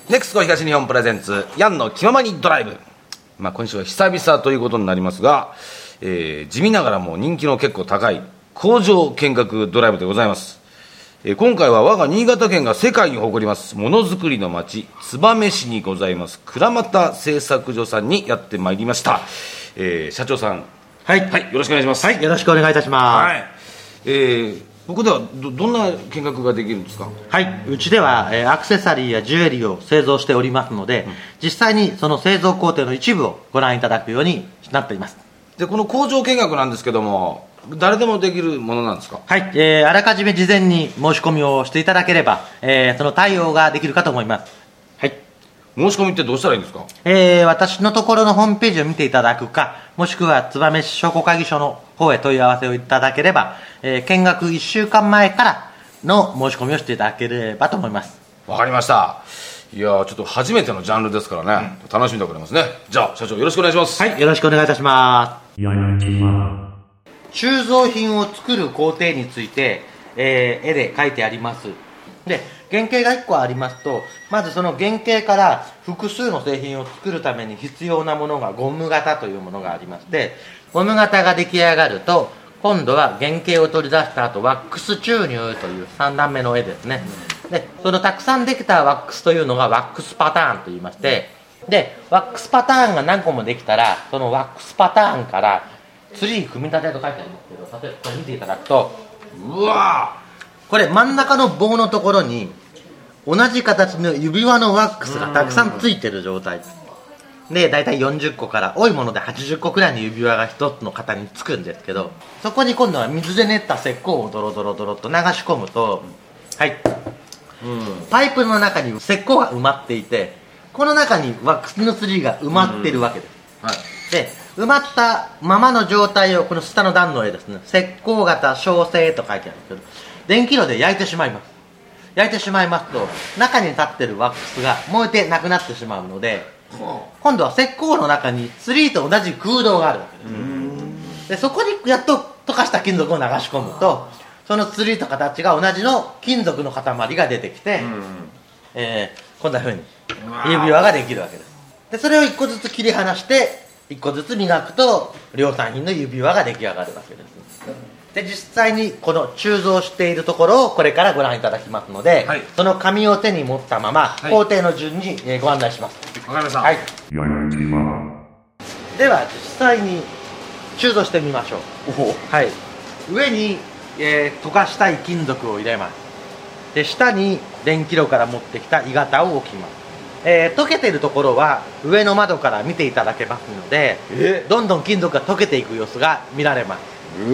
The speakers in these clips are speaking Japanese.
ネクスコ東日本プレゼンツヤンの気ままにドライブ、今週は久々ということになりますが、地味ながらも人気の結構高い工場見学ドライブでございます。今回は我が新潟県が世界に誇りますものづくりの町燕市にございます倉俣製作所さんにやってまいりました。社長さん、 はい、 よろしくお願いします。 はい、よろしくお願いいたします。 はい。ここではどんな見学ができるんですか？ はい、うちでは、アクセサリーやジュエリーを製造しておりますので、実際にその製造工程の一部をご覧いただくようになっています。 で、この工場見学なんですけども、誰でもできるものなんですか？ はい、あらかじめ事前に申し込みをしていただければ、その対応ができるかと思います。はい。 申し込みってどうしたらいいんですか？ 私のところのホームページを見ていただくか、もしくは燕市商工会議所の方へ問い合わせをいただければ、見学1週間前からの申し込みをしていただければと思います。 わかりました。いやちょっと初めてのジャンルですからね、楽しみでございますね。じゃあ社長よろしくお願いします。 はい、よろしくお願いいたします。鋳造品を作る工程について、絵で書いてあります。で、原型が1個ありますと、まずその原型から複数の製品を作るために必要なものがゴム型というものがありまして、ゴム型が出来上がると今度は原型を取り出した後ワックス注入という3段目の絵ですね。で、そのたくさんできたワックスというのがワックスパターンといいまして、でワックスパターンが何個もできたらそのワックスパターンからツリー組み立てと書いてありますけど、例えばこれ見ていただくと、 うわこれ真ん中の棒のところに同じ形の指輪のワックスがたくさんついてる状態で、だいたい40個から多いもので80個くらいの指輪が1つの型につくんですけど、そこに今度は水で練った石膏をドロドロドロと流し込むと、はい、パイプの中に石膏が埋まっていて、この中にワックスのツリーが埋まってるわけです。はい、で埋まったままの状態をこの下の段の絵ですね、石膏型焼成と書いてあるんですけど、電気炉で焼いてしまいます。焼いてしまいますと中に立ってるワックスが燃えてなくなってしまうので、今度は石膏の中にツリーと同じ空洞があるわけです。でそこにやっと溶かした金属を流し込むと、そのツリーと形が同じの金属の塊が出てきて、こんな風に指輪ができるわけです。でそれを1個ずつ切り離して1個ずつ磨くと量産品の指輪が出来上がるわけです。で実際にこの鋳造しているところをこれからご覧いただきますので、はい、その紙を手に持ったまま、はい、工程の順にご案内します。 わかりました。 はい、では実際に鋳造してみましょう。はい、上に、溶かしたい金属を入れます。で下に電気炉から持ってきた鋳型を置きます。溶けているところは上の窓から見ていただけますので、どんどん金属が溶けていく様子が見られます。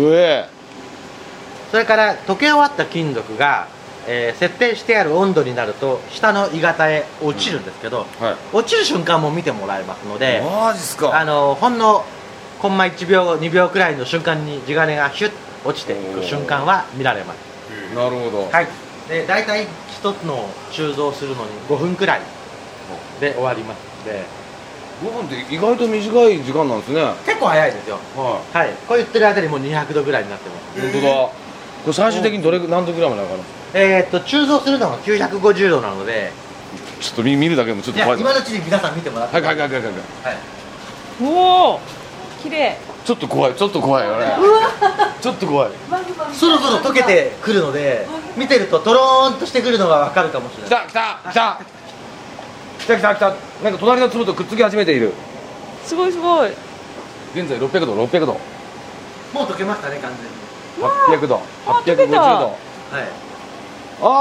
それから溶け終わった金属が、設定してある温度になると下の鋳型へ落ちるんですけど、はい、落ちる瞬間も見てもらえますので、 マジっすか？ ほんのコンマ1秒2秒くらいの瞬間に地金がヒュッ落ちていく瞬間は見られます。 なるほど。 はい。で大体一つの鋳造するのに5分くらいで終わりますので、 5分って意外と短い時間なんですね。 結構早いですよ。はい、こう言ってる間にもう200度ぐらいになってます。 本当だ。これ最終的に何度ぐらいまで上がるんですか？ 鋳造するのが950度なので、 ちょっと見るだけでもちょっと怖い。 今のうちに皆さん見てもらって。 はい。 おお、綺麗。 ちょっと怖いよね。ちょっと怖い。 そろそろ溶けてくるので、見てるとトローンとしてくるのが分かるかもしれない。 来た。なんか隣の粒とくっつき始めている。 すごい。現在600度。 もう溶けましたね、完全に。 800度、850度。はい。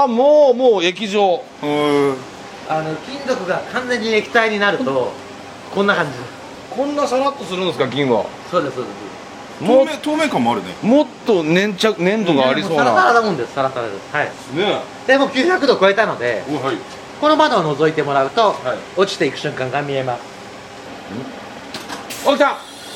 もう液状。 金属が完全に液体になるとこんな感じです。 こんなさらっとするんですか、銀は？ そうです。 透明感もあるね。 もっと粘度がありそうな。 サラサラなもんです。サラサラです。はい。でも900度超えたので、この窓を覗いてもらうと、落ちていく瞬間が見えます。 来た。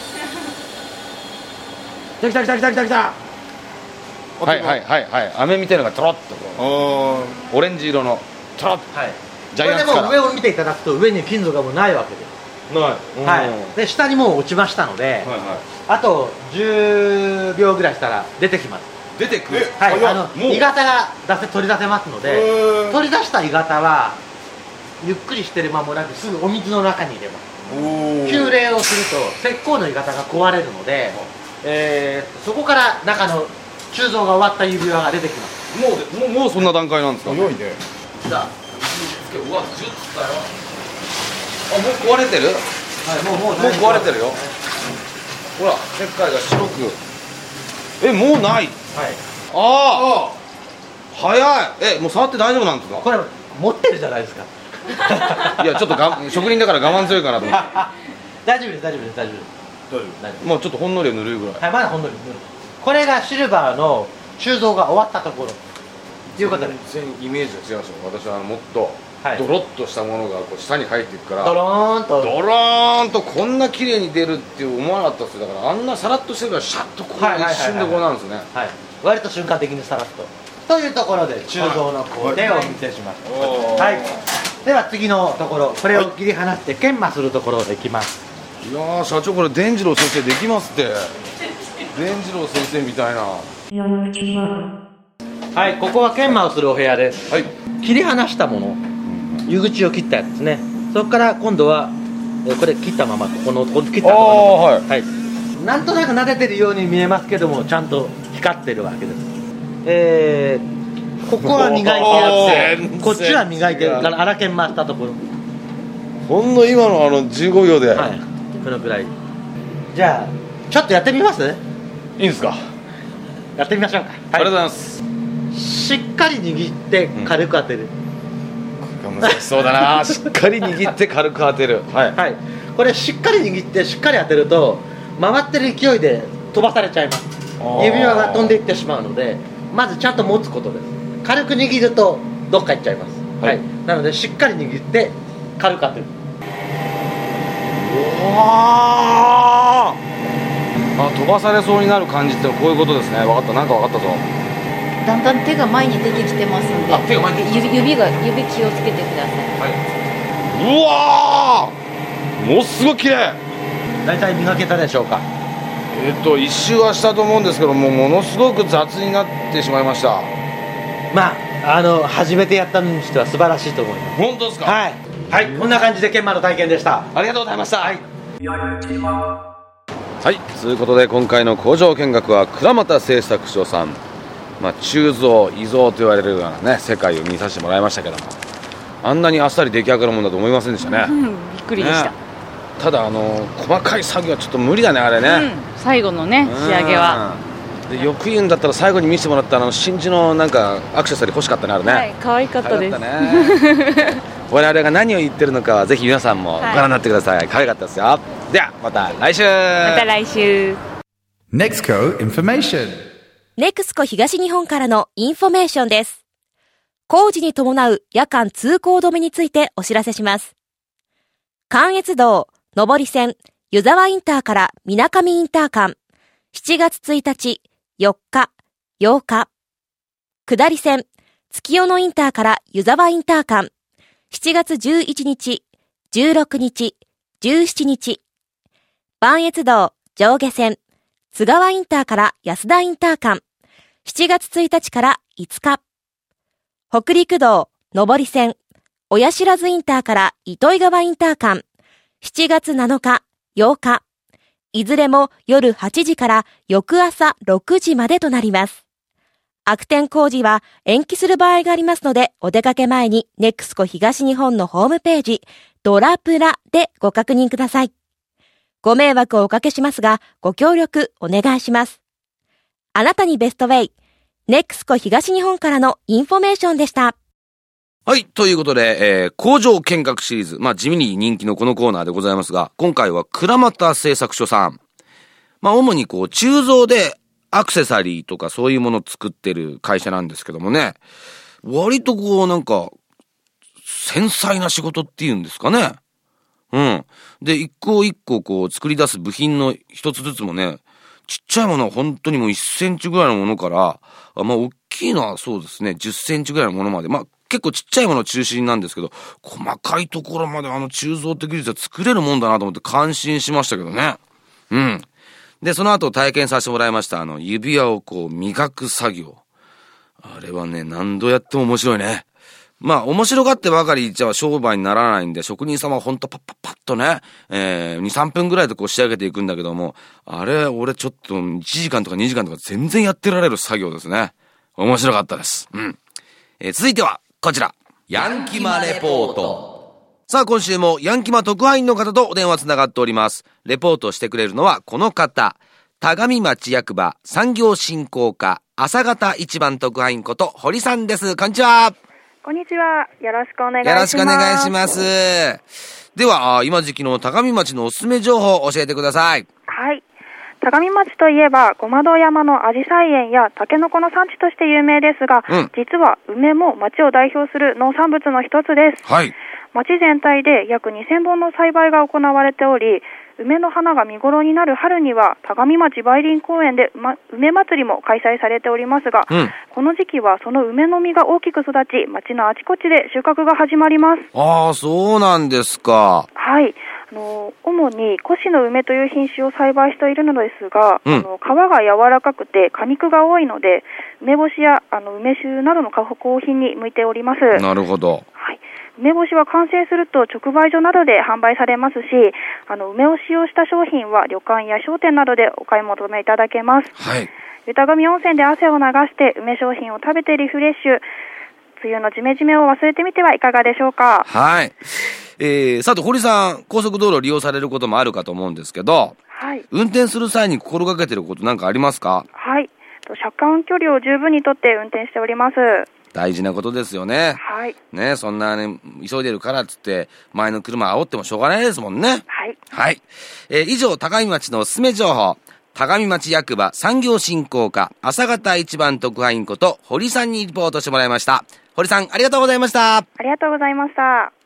はい。飴みたいなのがトロッとオレンジ色のトロッと。 ジャイアンツから。これでも上を見ていただくと上に金属がもうないわけです。で下にもう落ちましたので、あと10秒ぐらいしたら出てきます。 出てくる。 鋳型が取り出せますので、取り出した鋳型はゆっくりしてる間もなくすぐお水の中に入れます。 お急冷をすると石膏の鋳型が壊れるので、そこから中の鋳造が終わった指輪が出てきます。 もうそんな段階なんですか。 早いね。 じゃあうわジュッだよ。あ、もう壊れてる。 はい、もう壊れてるよ。ほら石灰が白く。もうない。 はい。 ああ早い。もう触って大丈夫なんですか。 これ持ってるじゃないですか。 いやちょっと職人だから我慢強いかなと思って。 大丈夫です大丈夫です大丈夫です。 もうちょっとほんのり塗るぐらい。 はい、まだほんのり塗る。これがシルバーの鋳造が終わったところということで、 全然イメージが違いますよ。私はもっとはいドロッとしたものがこう下に入っていくから、 ドローンとドローンとこんな綺麗に出るって思わなかったですよ。だからあんなさらっとしてるからシャッとこうはいはいはいはい一瞬でこうなんですね。 はい、割と瞬間的にさらっとというところで鋳造の工程をお見せしました。はい、では次のところ、これを切り離して研磨するところできます。 いやー社長これ伝次郎先生できますって。伝次郎先生みたいな。 はい、ここは研磨をするお部屋です。 はい。 切り離したもの、湯口を切ったやつですね。そこから今度はこれ切ったまま、ここ切ったところ、はい、なんとなく撫でてるように見えますけども、ちゃんと光ってるわけです。ここは磨いてやってこっちは磨いてるから荒研磨したところ。 ほんの今の15秒で、 はい、このくらい。じゃあちょっとやってみます？ いいんですか。 やってみましょうか。 ありがとうございます。 しっかり握って軽く当てる。 難しそうだな。しっかり握って軽く当てる。はい、 はい、これしっかり握ってしっかり当てると回ってる勢いで飛ばされちゃいます。指輪が飛んでいってしまうので、まずちゃんと持つことです。軽く握るとどっか行っちゃいます。はい、なのでしっかり握って軽く当てる。 飛ばされそうになる感じってこういうことですね。分かった、なんか分かったぞ。 だんだん手が前に出てきてますんで、 手が前に出てきて指気をつけてください。 うわー、もうすごい綺麗。 大体磨けたでしょうか。 一周はしたと思うんですけども、ものすごく雑になってしまいました。 まあ初めてやったのにしては素晴らしいと思います。 本当ですか。 はい、はい、こんな感じで研磨の体験でした。 ありがとうございました。はい、ということで今回の工場見学は倉俣製作所さん、鋳造遺造と言われるようなね世界を見させてもらいましたけども、あんなにあっさり出来上がるもんだと思いませんでしたね。 びっくりでした。 ただ細かい作業はちょっと無理だねあれね。 最後のね仕上げは。 でよく言うんだったら最後に見せてもらった真珠のなんかアクセサリー欲しかったねあれね。 はい、可愛かったです。 我々が何を言ってるのかはぜひ皆さんもご覧になってください。可愛かったですよ。ではまた来週。 NEXCO Information。 NEXCO 東日本からのインフォメーションです。工事に伴う夜間通行止めについてお知らせします。関越道上り線湯沢インターから水上インター間、7月1日、4日、8日。下り線月夜野インターから湯沢インター間、7月11日、16日、17日。磐越道上下線津川インターから安田インター間、7月1日から5日。北陸道上り線親不知インターから糸魚川インター間、7月7日、8日。いずれも夜8時から翌朝6時までとなります。悪天工事は延期する場合がありますので、お出かけ前にNEXCO東日本のホームページ、ドラプラでご確認ください。ご迷惑をおかけしますが、ご協力お願いします。あなたにベストウェイ、NEXCO東日本からのインフォメーションでした。 はい。ということで、工場見学シリーズ。地味に人気のこのコーナーでございますが、今回は倉俣製作所さん。主に鋳造でアクセサリーとかそういうものを作ってる会社なんですけどもね。割となんか、繊細な仕事っていうんですかね。うん。で、一個一個作り出す部品の一つずつもね、ちっちゃいものは本当にもう1センチぐらいのものから、大きいのはそうですね、10センチぐらいのものまで。結構ちっちゃいもの中心なんですけど、細かいところまで鋳造って技術は作れるもんだなと思って感心しましたけどね。うん。で、その後体験させてもらいました、指輪を磨く作業。あれはね、何度やっても面白いね。 まあ、面白がってばかりじゃ商売にならないんで、職人様はほんとパッパッパッとね、2、3分ぐらいでこう仕上げていくんだけども、あれ、俺ちょっと1時間とか2時間とか全然やってられる作業ですね。面白かったです。うん。続いては、こちら。ヤンキマレポート。さあ、今週もヤンキマ特派員の方とお電話つながっております。レポートをしてくれるのはこの方。田上町役場産業振興課朝方一番特派員こと堀さんです。こんにちは。 こんにちは。よろしくお願いします。 よろしくお願いします。では、今時期の田上町のおすすめ情報を教えてください。 はい。田上町といえば、ごま堂山のアジサイ園やタケノコの産地として有名ですが、実は梅も町を代表する農産物の一つです。 はい。 町全体で約2000本の栽培が行われており、梅の花が見頃になる春には田上町梅林公園で、梅祭りも開催されておりますが、この時期はその梅の実が大きく育ち、町のあちこちで収穫が始まります。 ああ、そうなんですか。 はい。主に越の梅という品種を栽培しているのですが、皮が柔らかくて果肉が多いので、梅干しや梅酒などの加工品に向いております。 なるほど。 はい。梅干しは完成すると直売所などで販売されますし、梅を使用した商品は旅館や商店などでお買い求めいただけます。 はい。 湯田上温泉で汗を流して梅商品を食べてリフレッシュ、梅雨のジメジメを忘れてみてはいかがでしょうか。 はい。さて、堀さん、高速道路を利用されることもあるかと思うんですけど、 はい。 運転する際に心がけていることなんかありますか？ はい。車間距離を十分にとって運転しております。 大事なことですよね。 はい。 ね、そんなね、急いでるからっつって、前の車煽ってもしょうがないですもんね。 はい。 はい。以上、高見町のおすすめ情報、高見町役場産業振興課朝方一番特派員こと堀さんにリポートしてもらいました。堀さん、ありがとうございました。 ありがとうございました。